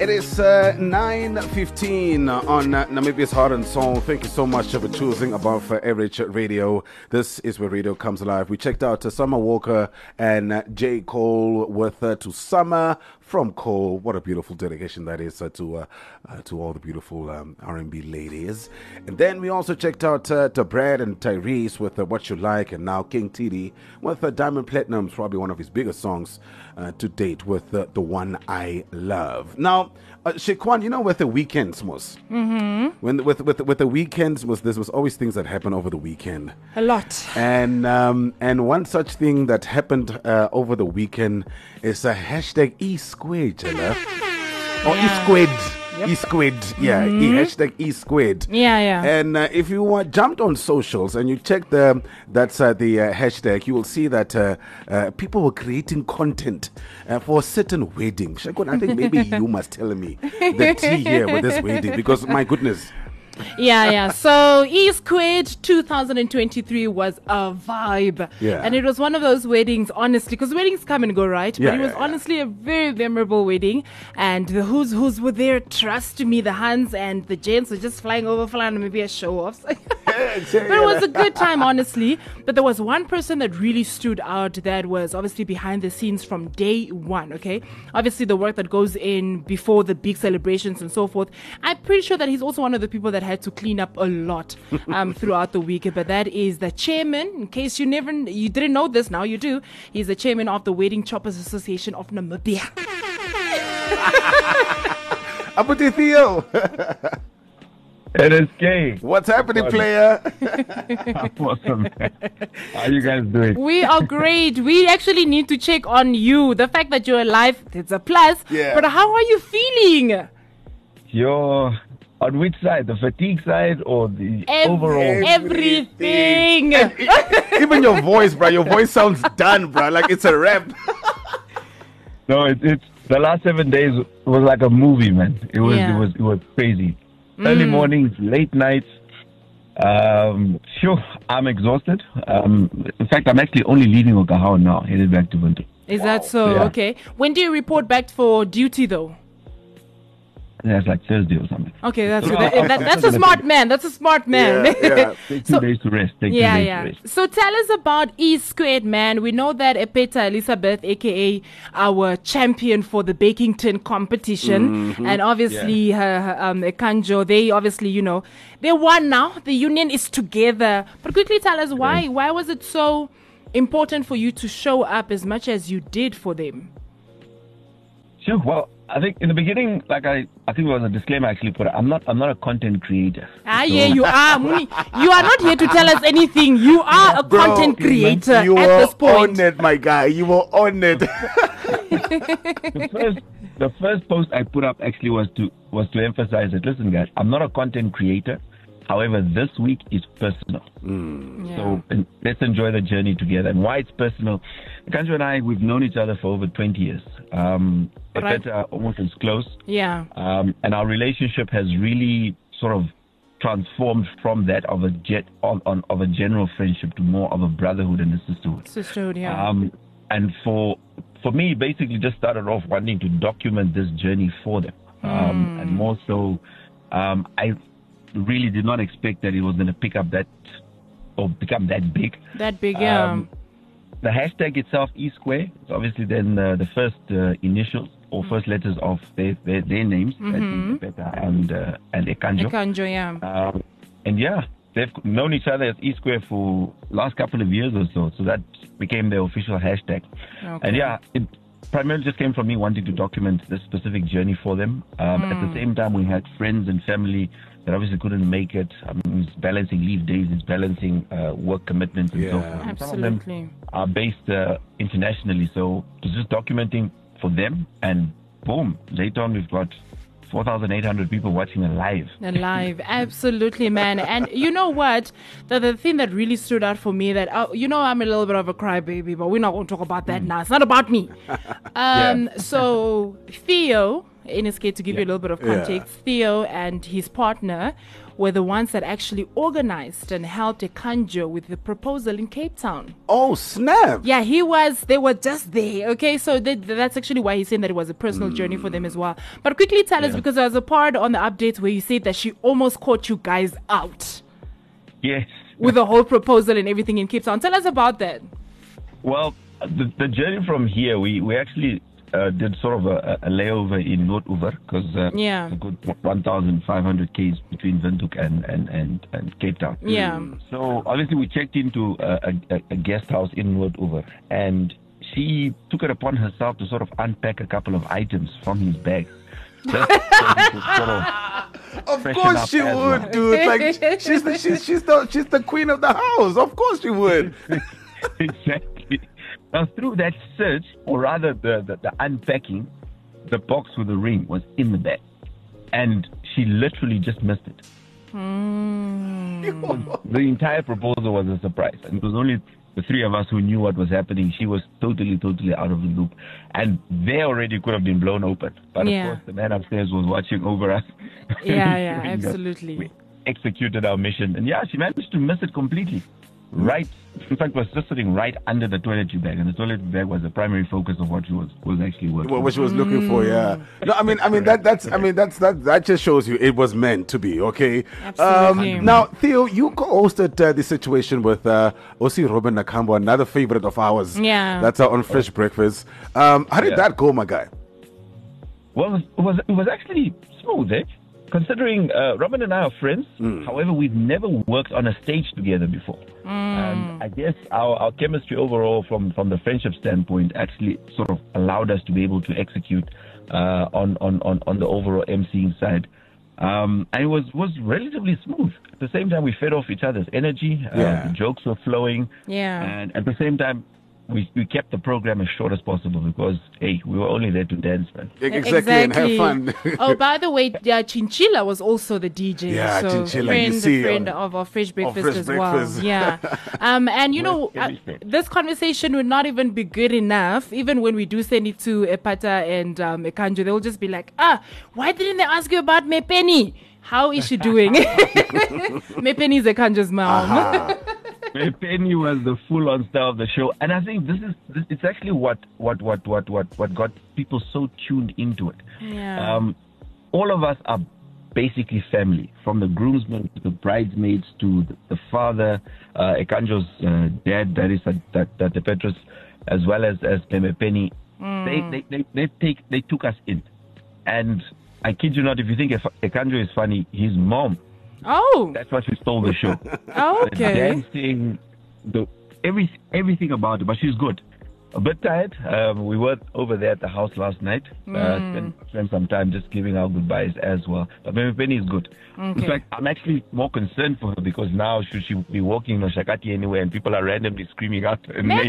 It is 9:15 on Namibia's Heart and Soul. Thank you so much for choosing Above Average Radio. This is where radio comes alive. We checked out Summer Walker and J. Cole with To Summer from Cole. What a beautiful dedication that is to all the beautiful R&B ladies. And then we also checked out to Brad and Tyrese with What You Like, and now King Tidi with Diamond Platinum, probably one of his biggest songs to date, with The One I Love. Now, Shekwan, you know, with the weekends, Mos. When with the weekends, Mos, there was always things that happen over the weekend. A lot. And one such thing that happened over the weekend is a hashtag E-Squid, or E-Squid. Yep. E-Squid, yeah, hashtag E-Squid. Yeah. And if you jumped on socials and you checked the hashtag, you will see that people were creating content for a certain wedding. Shekwan, I think maybe you must tell me the tea here with this wedding, because my goodness. Yeah. So E-Squid 2023 was a vibe. Yeah. And it was one of those weddings, honestly, because weddings come and go, right? But it was honestly a very memorable wedding. And the who's were there, trust me, the Hans and the gents were just flying maybe a show-offs. But it was a good time, honestly. But there was one person that really stood out that was obviously behind the scenes from day one, okay? Obviously, the work that goes in before the big celebrations and so forth. I'm pretty sure that he's also one of the people that had to clean up a lot throughout the week. But that is the chairman, in case you didn't know this, now you do. He's the chairman of the Wedding Choppers Association of Namibia. Aputi Theo. It is gay. What's happening, player? Awesome. How you guys doing? We are great. We actually need to check on you. The fact that you're alive, it's a plus. Yeah. But how are you feeling? You're on which side? The fatigue side or the overall? Everything. And even your voice, bro. Your voice sounds done, bro. Like it's a rap. No, it's the last 7 days was like a movie, man. It was crazy. Early mornings, late nights. Sure, I'm exhausted. In fact, I'm actually only leaving Okahao now, headed back to Buntu. Is that so? Yeah. Okay. When do you report back for duty, though? Yeah, it's like Thursday or something. Okay, that's a smart man. That's a smart man. Yeah. Take 2 days to rest. Take 2 days to rest. So tell us about E-Squared, man. We know that Epeta Elizabeth, a.k.a. our champion for the baking tin competition, and obviously her Ekanjo, they obviously, they won now. The union is together. But quickly tell us why. Why was it so important for you to show up as much as you did for them? Sure. Well, I think in the beginning, like I think it was a disclaimer actually put. I'm not a content creator. Yeah, you are. You are not here to tell us anything. You are a content creator you at this point. On it, my guy. You were on it. The first post I put up actually was to emphasize that, listen, guys, I'm not a content creator. However, this week is personal. So let's enjoy the journey together. And why it's personal, Kanjo and I, we've known each other for over 20 years. Almost as close. Yeah. And our relationship has really sort of transformed from that of a general friendship to more of a brotherhood and a sisterhood. Sisterhood, yeah. And for me, basically just started off wanting to document this journey for them. And more so, I really did not expect that it was going to pick up that or become that big. That big, yeah. The hashtag itself, E-Square, is obviously then the first initials or first letters of their names, Beta and Ekanjo. Ekanjo, yeah. And yeah, they've known each other as E-Square for last couple of years or so. So that became their official hashtag. Okay. And yeah, it primarily just came from me wanting to document this specific journey for them. At the same time, we had friends and family that obviously couldn't make it. It's balancing leave days, it's balancing work commitments and so forth. Absolutely. Some of them are based internationally, so it's just documenting for them, and boom, later on we've got 4,800 people watching it live. Absolutely, man. And you know what? The thing that really stood out for me, that, I'm a little bit of a crybaby, but we're not going to talk about that now. It's not about me. So Theo, NSK, to give you a little bit of context, Theo and his partner were the ones that actually organized and helped Ekanjo with the proposal in Cape Town. Oh, snap. Yeah, they were just there. Okay, so that's actually why he's saying that it was a personal journey for them as well. But quickly tell us, because there was a part on the updates where you said that she almost caught you guys out. Yes. With the whole proposal and everything in Cape Town. Tell us about that. Well, the journey from here, we actually did sort of a layover in Noord-Oever because it's a good 1,500 k's between Windhoek and Cape Town. Yeah. So obviously we checked into a guest house in Noord-Oever, and she took it upon herself to sort of unpack a couple of items from his bags. Just so he could sort of course she would, dude. Like she's the queen of the house. Of course she would. Exactly. Now, through that search, or rather the unpacking, the box with the ring was in the bag. And she literally just missed it. The entire proposal was a surprise. And it was only the three of us who knew what was happening. She was totally out of the loop. And they already could have been blown open. But of course, the man upstairs was watching over us. Yeah, absolutely. We executed our mission. And she managed to miss it completely. Right, in fact, was just sitting right under the toiletry bag, and the toiletry bag was the primary focus of what she was actually working. What she was looking for, yeah. No, I mean that just shows you it was meant to be, okay. Absolutely. Now, Theo, you co-hosted the situation with Osi Robin Nakambo, another favorite of ours. Yeah, that's on Fresh Breakfast. How did that go, my guy? Well, it was actually smooth, eh? Considering Robin and I are friends, however, we've never worked on a stage together before. And I guess our chemistry overall, from the friendship standpoint, actually sort of allowed us to be able to execute on the overall MCing side. And it was relatively smooth. At the same time, we fed off each other's energy. The jokes were flowing. Yeah. And at the same time, we kept the program as short as possible because, hey, we were only there to dance, man. Exactly. And have fun. Oh, by the way, Chinchilla was also the DJ. Yeah, so Chinchilla. Friend of our Fresh Breakfast as well. Yeah. And, you know, this conversation would not even be good enough. Even when we do send it to Epata and Ekanjo, they'll just be like, why didn't they ask you about Mepeni? How is she doing? Mepeni is Ekanjo's mom. Penny was the full-on star of the show, and I think it's actually what got people so tuned into it. Yeah. All of us are basically family, from the groomsmen to the bridesmaids to the father, Ekanjo's dad, that is the Petrus, as well as Penny. They took us in, and I kid you not, if you think Ekanjo is funny, his mom. Oh, that's what she stole the show. Okay. The dancing, everything about it, but she's good. A bit tired. We were over there at the house last night. Spent some time just giving our goodbyes as well. But maybe Penny is good. Okay. In fact, I'm actually more concerned for her because now should she be walking in Oshakati anywhere and people are randomly screaming out her name.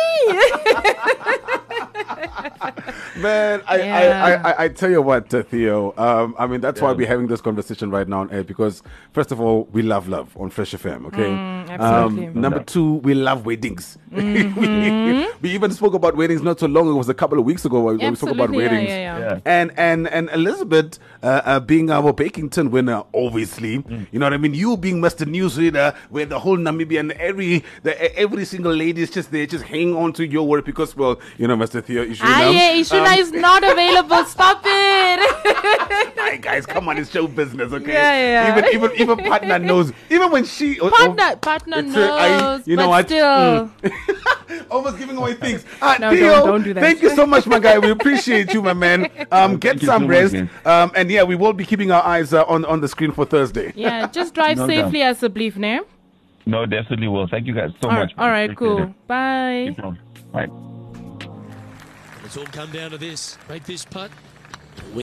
Man, I tell you what, Theo. I mean, that's why we're having this conversation right now on air, because first of all, we love on Fresh FM, okay? Absolutely. Number two, we love weddings. We even spoke about weddings not so long ago. It was a couple of weeks ago when we spoke about weddings. Yeah. And Elizabeth being our Bakington winner, obviously. You know what I mean? You being Mr. Newsreader, where the whole Namibian, every single lady is just there, just hanging on to your word because, well, you know, Mr. Theo Ishuna is not available. Stop it. Hi guys, come on, it's show business, okay? Yeah. Even partner knows. Even when she partner knows, you know but what? Still. Almost giving away things. No, Theo, don't do that. Thank you so much, my guy. We appreciate you, my man. Get some rest. And we will be keeping our eyes on the screen for Thursday. Yeah, just drive safely as a belief, ne? No, definitely will. Thank you guys so much. All right, cool. Bye. Bye. It's all come down to this. Make this putt.